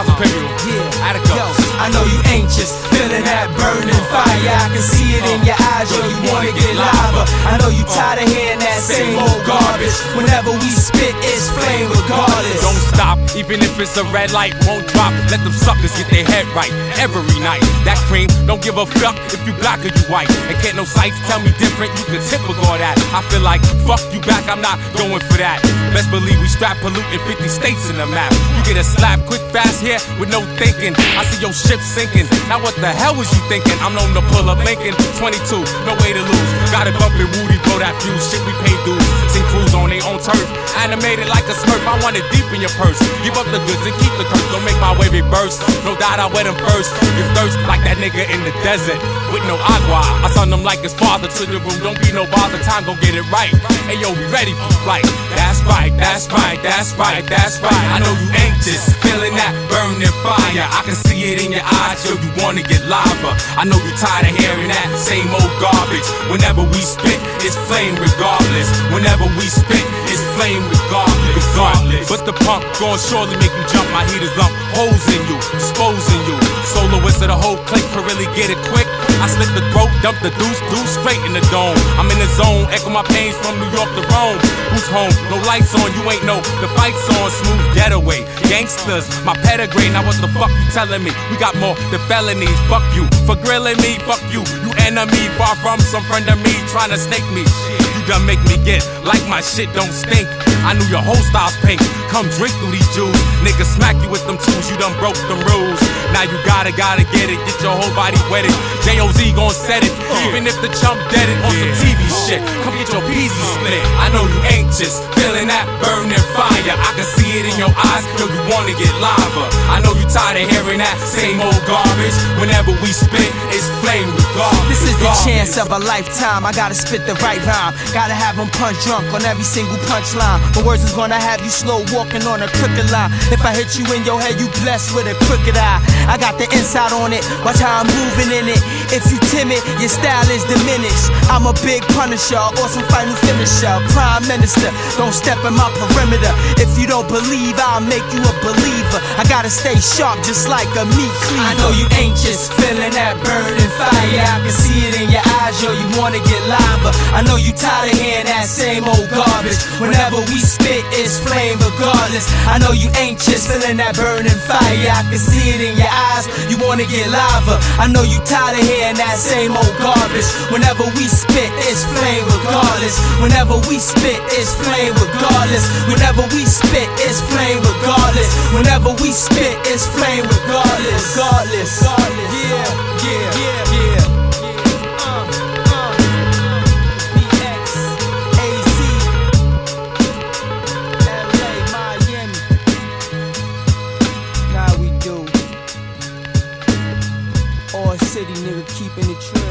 Styles Imperial. Yeah. Attica. Yo, I know you anxious, feeling that burning fire. I can see it in your eyes, yo, you wanna get lava. I know you tired of hearing that same old garbage. Whenever we spit, it's flame regardless. Don't stop, even if it's a red light, won't drop. Let them suckers get their head right every night. That cream, don't give a fuck if you black or you white. And can't no sights tell me different, you can tip or go that. I feel like, fuck you back, I'm not going for that. Best believe we strap polluting 50 states in the map. You get a slap quick fast here with no thinking. I see your ship sinking. Now what the hell was you thinking? I'm known to pull up Lincoln 22, no way to lose. Got it bumping Woody, blow that fuse. Shit, we pay dues. Sing crews on their own turf. Animated like a smurf, I want it deep in your purse. Give up the goods and keep the curse. Don't make my wave reverse. No doubt I wet him first. Give thirst like that nigga in the desert with no agua. I son him like his father to the room. Don't be no bother, time gon' get it right. Hey yo, we ready for flight. That's right, that's right, that's right, that's right. I know you anxious, feeling that burning fire. I can see it in your eyes, yo, you wanna get lava. I know you tired of hearing that same old garbage. Whenever we spit, it's flame regardless. Whenever we spit, it's flame regardless. But the pump gon' surely make you jump. My heaters lump holes in you, disposing you. Soloists of the whole clique can really get it quick. I slit the throat, dump the deuce straight in the dome. I'm in the zone, echo my pains from New York to Rome. Who's home? No lights on, you ain't know the fight's on. Smooth getaway, gangsters, my pedigree. Now what the fuck you telling me? We got more than felonies. Fuck you for grilling me. Fuck you, you enemy. Far from some friend of me trying to snake me. You done make me get like my shit don't stink. I knew your whole style's pink. Come drink through these jewels. Niggas smack you with them tools. You done broke them rules. Now you gotta get it. Get your whole body wetted. J.O.Z. gon' set it. Even if the chump dead it on some TV shit. Come get your peasy split. I know you anxious, feeling that burning fire. I can see it in your eyes. Yo, you wanna get lava. I know you tired of hearing that same old garbage. Whenever we spit, it's flame regardless. This is the chance of a lifetime. I gotta spit the right rhyme. Gotta have them punch drunk on every single punchline. My words is gonna have you slow walking on a crooked line. If I hit you in your head, you blessed with a crooked eye. I got the inside on it, watch how I'm moving in it. If you timid, your style is diminished. I'm a big punisher, awesome final finisher. Prime minister, don't step in my perimeter. If you don't believe, I'll make you a believer. I gotta stay sharp just like a meat cleaver. I know you anxious, feeling that burning fire. I can see it in your eyes, yo, you wanna get lava. I know you tired of hearing that same old garbage. Whenever we spit, it's flame regardless. I know you anxious, feeling that burning fire. I can see it in your eyes, you wanna get lava. I know you tired of hearing that same old garbage. Whenever we spit, it's flame regardless. Whenever we spit, it's flame regardless. Whenever we spit, it's flame regardless. Whenever we spit, it's flame regardless. Regardless. Yeah, yeah, yeah, yeah. City nigga keeping it true.